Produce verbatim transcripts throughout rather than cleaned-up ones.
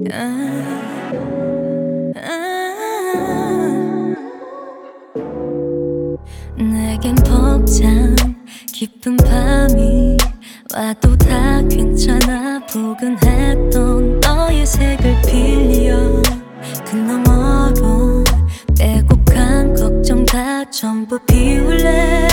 아, 아, 내겐 벅찬 깊은 밤이 와도 다 괜찮아. 포근했던 너의 색을 빌려 그 너머로 빼곡한 걱정 다 전부 비울래.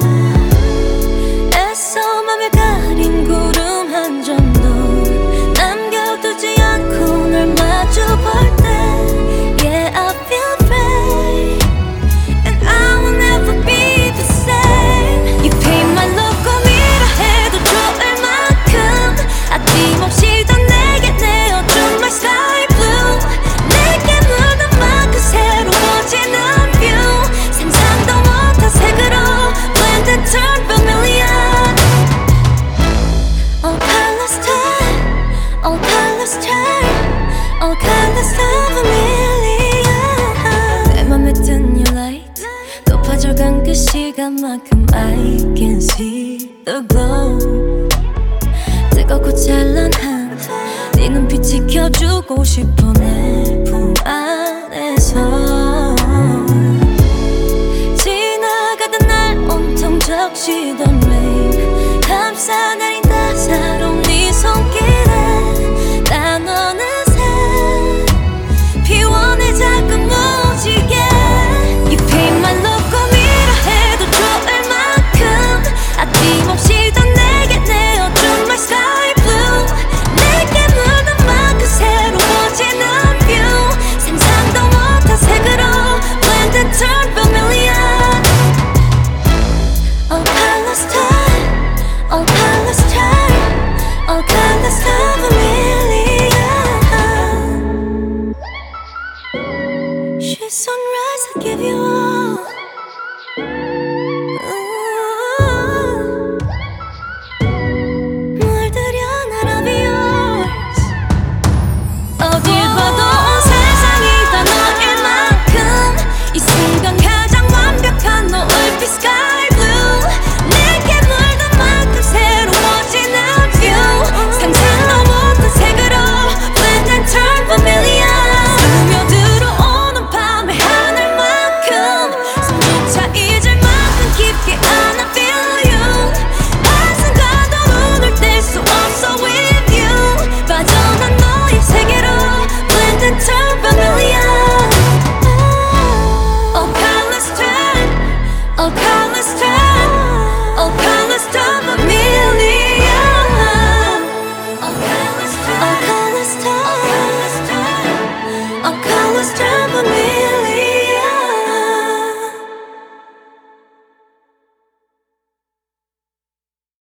애써 맘에 가린 구름 한 점도 남겨두지 않고 널 마주볼 때 Yeah, I feel brave and I will never be the same. You paint my love 꿈이라 해도 좋을 만큼 아낌없이 더 내게 내어준 my sky blue. 내게 묻은 만큼 새로워지는 view. 상상도 못한 색으로 blend and turn familiar. All colors turn, all colors turn, all colors of a million. 내 맘에 든 your light 높아져간 그 시간만큼 I can see the glow. 뜨겁고 찬란한 네 눈빛 지켜주고 싶어 내 품 안에서. 지나가던 날 온통 적시던